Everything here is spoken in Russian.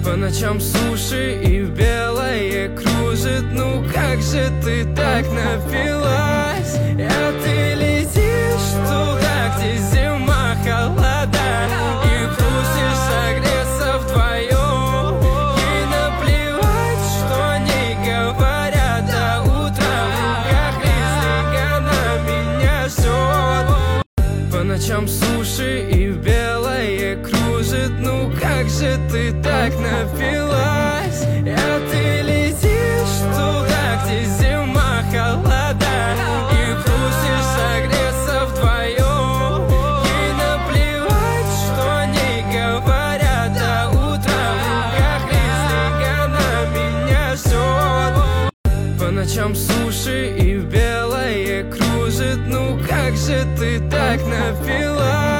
По ночам суши и белое кружит. Ну как же ты так напилась? А ты летишь туда, где зима, холода, и просишь согреться вдвоем. Ей наплевать, что они говорят, до утра в руках листик, она меня ждет. По ночам суши и белое кружит. Ну как же ты так напилась? А ты летишь туда, где зима, холода, и просишь согреться вдвоем. Ей наплевать, что они говорят, до утра в руках листик, она меня ждет. По ночам суши и белое кружит. Ну как же ты так напилась?